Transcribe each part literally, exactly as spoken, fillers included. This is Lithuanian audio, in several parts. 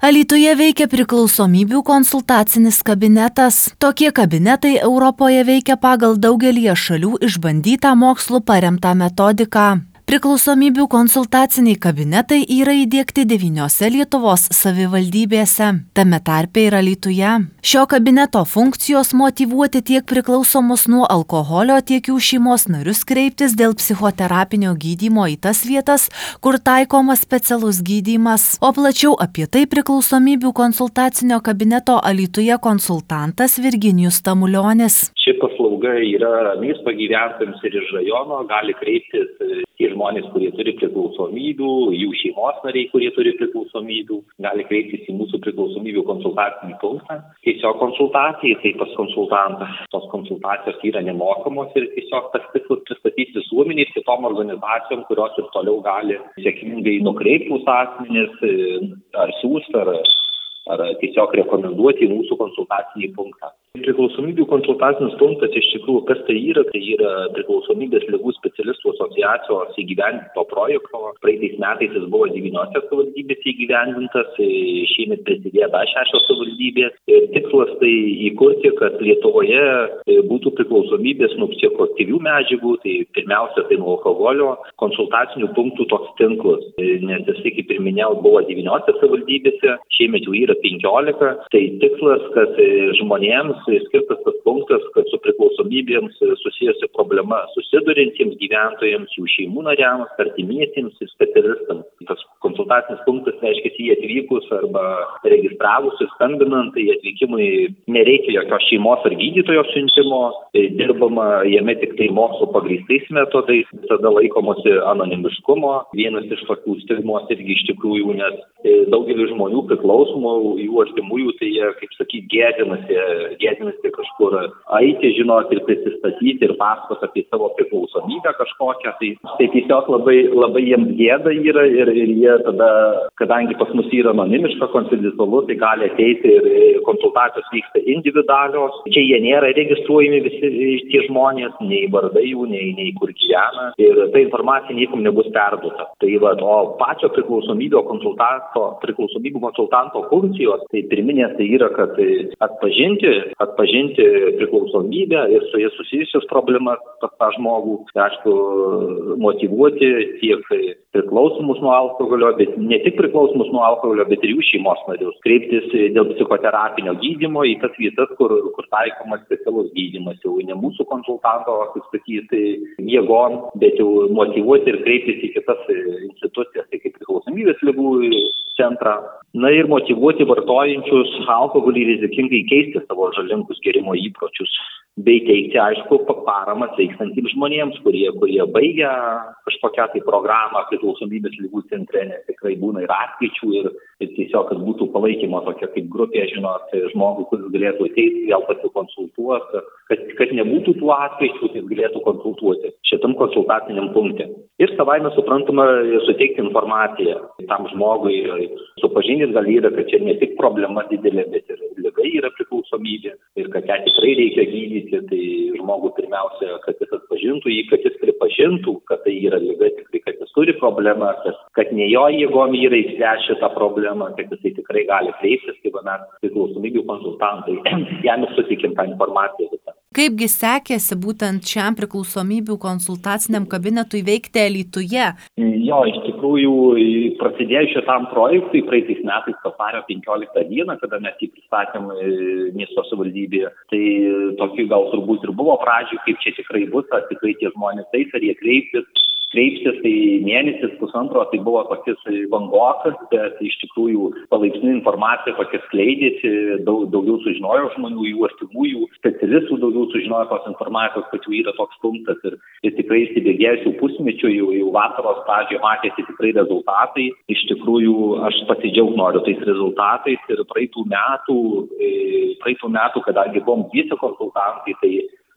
Alytuje veikia priklausomybių konsultacinis kabinetas. Tokie kabinetai Europoje veikia pagal daugelį šalių išbandytą mokslu paremtą metodiką. Priklausomybių konsultaciniai kabinetai yra įdiegti devyniose Lietuvos savivaldybėse, tame tarpe ir Alytuje. Šio kabineto funkcijos motyvuoti tiek priklausomus nuo alkoholio, tiek jų šeimos narius kreiptis dėl psichoterapinio gydymo į tas vietas, kur taikomas specialus gydymas. O plačiau apie tai priklausomybių konsultacinio kabineto Alytuje konsultantas Virginijus Tamulionis. Ši paslauga yra miesto gyventojams ir iš rajono, gali kreiptis tie žmonės, kurie turi priklausomybių, jų šeimos nariai, kurie turi priklausomybių, gali kreiptis į mūsų priklausomybių konsultacinį punktą. Tiesiog konsultacijai, tai pas konsultantą. Tos konsultacijos yra nemokamos ir tiesiog tas tikslas pristatyti visuomenei ir kitom organizacijom, kurios ir toliau gali sėkmingai nukreipti asmenis ar siųsti, ar, ar tiesiog rekomenduoti į mūsų konsultacinį punktą. Priklausomybių konsultacinis punktas iš tikrųjų, kas tai yra, tai yra priklausomybės ligų specialistų asociacijos įgyvendinto projekto. Praeitais metais jis buvo devyniose savivaldybėse įgyvendintas, šiemet prisidėjo dar šešios savivaldybės. Tikslas tai įkurti, kad Lietuvoje būtų priklausomybės nuo psichoaktyvių medžiagų, tai pirmiausia tai nuo alkoholio, konsultacinių punktų toks tinklas. Nes jisai, kaip ir minėjau, buvo devyniose savivaldybėse, šiemet jau yra penkiolika. Tai tikslas, kad žmonėms skirtas tas punktas, kad su priklausomybėms susijusi problema susidurintiems gyventojams, jų šeimų nariams, artimiesiems ir specialistams. Tas konsultacinis punktas reiškia, jį atvykus arba registravus ir skambinant, tai atvykimui nereikia jokios šeimos ar gydytojo siuntimo, dirbama jame tik tai mokslo pagrįstais metodais, tada laikomosi anonimiškumo. Vienas iš tokių stigmos irgi iš tikrųjų, nes daugelis žmonių priklausomų, jų artimųjų, tai jie, kaip sakyti, gėdinasi, gėdinasi kažkur eiti, žinot, ir prisistatyti ir pasakoti apie savo priklausomybę kažkokią. Tai, tai tiesiog labai, labai jiems gėda yra ir, ir jie tada, kadangi pas mus yra anonimiška, konfidencialu, tai gali ateiti ir konsultacijos vyksta individualios. Čia jie nėra registruojami visi tie žmonės, nei vardai jų, nei, nei kur gyvena. Ir ta informacija niekam nebus perduota. Tai va, o pačio priklausomybio konsultanto, priklausomybių konsultanto funkcijos, tai pirminės tai yra, kad atpažinti, atpažinti priklausomybę ir su jais susijusios problemas pas tą žmogų, aišku, motyvuoti tiek priklausomus nuo alkoholio, bet ne tik priklausomus nuo alkoholio, bet ir jų šeimos narius. Kreiptis dėl psichoterapinio gydymo į tas vietas, kur, kur taikomas specialus gydymas. Jau ne mūsų konsultanto, kaip sakyti, jėgom, bet jau motyvuoti ir kreiptis į kitas institucijas, tai kaip priklausomybės ligų centrą. Na ir motyvuoti vartojančius alkoholį rizikingai keisti savo žalingus gėrimo įpročius, bei teikti, aišku, paramą sveikstantiems žmonėms, kurie, kurie baigia kažkokią tai programą priklausomybės ligų centre, nes tikrai būna ir atkryčių ir, ir tiesiog, kad būtų palaikymo tokia kaip grupė, žinot, žmogų, kuris galėtų ateiti, vėl pasikonsultuoti, kad, kad nebūtų tų atkryčių, tai galėtų konsultuoti šitam konsultaciniam punkte. Ir savaime suprantama suteikti informaciją tam žmogui, supažindinti gal yra, kad čia ne tik problema didelė, bet ir liga yra priklausomybė ir kad ją tikrai reikia gydyti, tai žmogų pirmiausia, kad jis atpažintų jį, kad jis pripažintų, kad tai yra liga, tikrai, kad jis turi problemą, kad, kad ne jo jėgom yra išspręsti tą problemą, kad jisai tikrai gali kreiptis, kaip mes priklausomybių konsultantai, jam ir sutikim tą informaciją visą. Kaipgi sekėsi būtent šiam priklausomybių konsultaciniam kabinetui veikti Alytuje? Jo, iš tikrųjų, prasidėjus šitam projektui praeitais metais vasario penkioliktą dieną, kada mes jį pristatėm miesto savivaldybėje, tai tokių gal turbūt ir buvo pradžių, kaip čia tikrai bus, ar tikrai tie žmonės tais, ar jie kreiptis. Kreiptis, tai mėnesis, pusantro, tai buvo tokias vangokas, bet iš tikrųjų palaipsniui informacija tokia skleidėsi, daug, daugiau sužinojo žmonių, jų artimųjų, specialistų daugiau sužinojo tos informacijos, kad jau yra toks punktas ir, ir tikrai įsibėgėjus jau pusmečių, jau, jau vasaros pradžioje matėsi tikrai rezultatai. Iš tikrųjų, aš pasidžiaugti noriu tais rezultatais ir praeitų metų, praeitų metų, kadangi buvom visi konsultantai, tai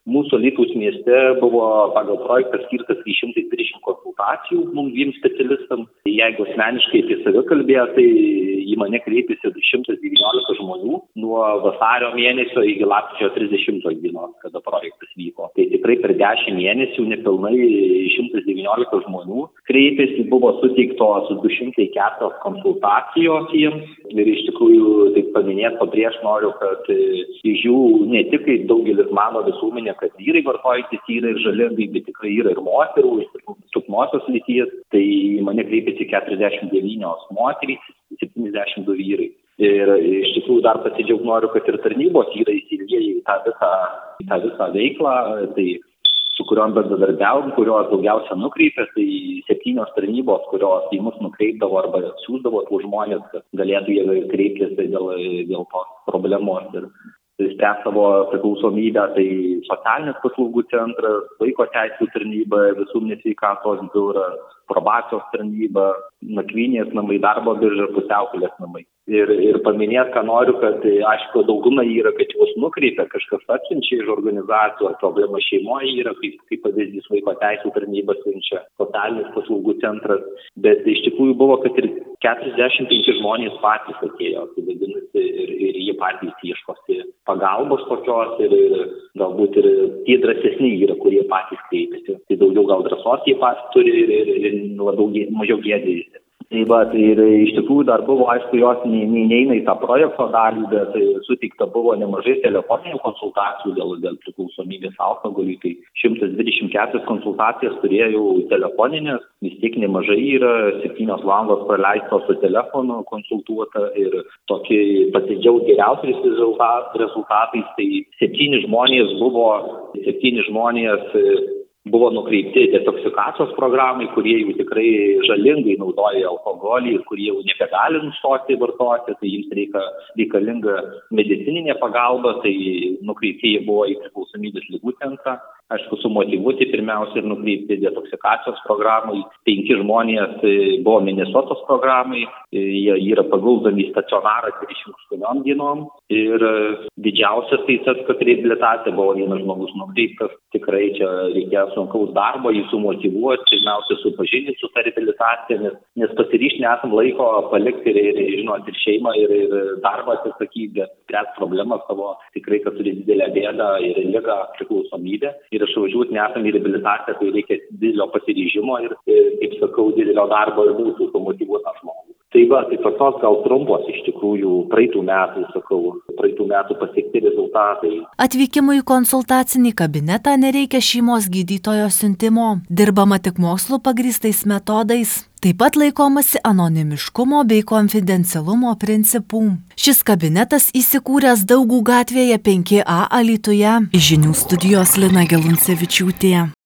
Mūsų Alytaus mieste buvo pagal projektą skirtas trys šimtai dvidešimt konsultacijų mums dviem specialistam. Jeigu asmeniškai apie save kalbėjo, tai į mane kreipėsi šimtas devyniolika žmonių nuo vasario mėnesio iki lapkričio trisdešimtos dienos, kada projektas vyko. Tai tikrai per dešimt mėnesių nepilnai šimtas devyniolika žmonių kreipėsi, buvo suteiktos du šimtai keturios konsultacijos jiems. Ir iš tikrųjų, taip paminėti, pabrėžti noriu, kad iš jų ne tik daugelis mano visuomenė, kad vyrai vartojantys yra ir žalingai, bet tikrai yra ir moterų, silpnosios lyties. Tai mane kreipėsi keturiasdešimt devynios moterys, septyniasdešimt du vyrai. Ir iš tikrųjų dar pasidžiaugti noriu, kad ir tarnybos yra įsilieję į tą visą, į tą visą veiklą, tai su kuriuom bendradarbiavom, kurios daugiausia nukreipė, tai septynios tarnybos, kurios į mus nukreipdavo arba siųsdavo tų žmonės, kad galėtų jie kreiptis dėl, dėl tos problemos ir spręs savo priklausomybę, tai socialinės paslaugų centras, vaiko teisių tarnyba, visuomenės sveikatos biuras, probacijos tarnyba, nakvynės namai, darbo birža, pusiaukelės namai. Ir, ir paminėti, ką noriu, kad aišku, dauguma yra, kad juos nukreipia, kažkas atsiunčia iš organizacijų, ar problema šeimoje yra, kaip, kaip pavyzdys vaiko teisių tarnyba siunčia, socialinės paslaugų centras, bet iš tikrųjų buvo, kad ir keturiasdešimt penki žmonės patys atėjo, tai vadinasi, ir, ir jie patys ieškosi pagalbos tokios ir, ir galbūt ir tie drąsesni yra, kurie patys kreipiasi. Tai daugiau gal drąsos jie patys turi ir, ir, ir labiau, mažiau gėdėjasi. Tai va, tai ir iš tikrųjų dar buvo, aišku, jos neįeina į tą projekto dalį, bet suteikta buvo nemažai telefoninių konsultacijų dėl, dėl priklausomybės alkoholiui. Tai šimtas dvidešimt keturias konsultacijas turėjau telefoninės, vis tiek nemažai yra, septynios valandos praleistos su telefonu konsultuota ir tokie pasidžiaugti geriausiais rezultatais. Tai septyni žmonės buvo, septyni žmonės buvo nukreipti detoksikacijos programai, kurie jau tikrai žalingai naudoja alkoholį ir kurie jau nebegali nustoti vartoti, tai jiems reikia reikalinga medicininė pagalba, tai nukreipti jie buvo į priklausomybės ligų centrą. Aišku, sumotyvuoti pirmiausia ir nukreipti detoksikacijos programai. Penki žmonės buvo Minesotos programai, jie yra paguldomi į stacionarą dvidešimt aštuoniom dienom. Ir didžiausias tai tas, kad reabilitacija buvo vienas žmogus nukreiptas. Tikrai čia reikėjo sunkaus darbo, jį sumotyvuoti, pirmiausia supažinti su ta reabilitacija, nes, nes pasiryšti nesam laiko palikti ir, ir, žinot, ir šeimą, ir, ir darbą atsisakyti, bet spręsti problemą savo, tikrai, kad turi didelę bėdą ir ligą priklausomybę. Ir išvažiuoti nesam į reabilitaciją, tai reikia didelio pasiryžimo ir, ir, kaip sakau, didelio darbo ir būtų sumotyvuotą žmogų. Tai va, tai tokios gal trumpos iš tikrųjų praeitų metų, sakau, praeitų metų pasiekti rezultatai. Atvykimui į konsultacinį kabinetą nereikia šeimos gydytojo siuntimo. Dirbama tik mokslu pagrįstais metodais. Taip pat laikomasi anonimiškumo bei konfidencialumo principų. Šis kabinetas įsikūręs Daugų gatvėje penki A Alytuje. Iš žinių studijos Lina Geluncevičiūtė.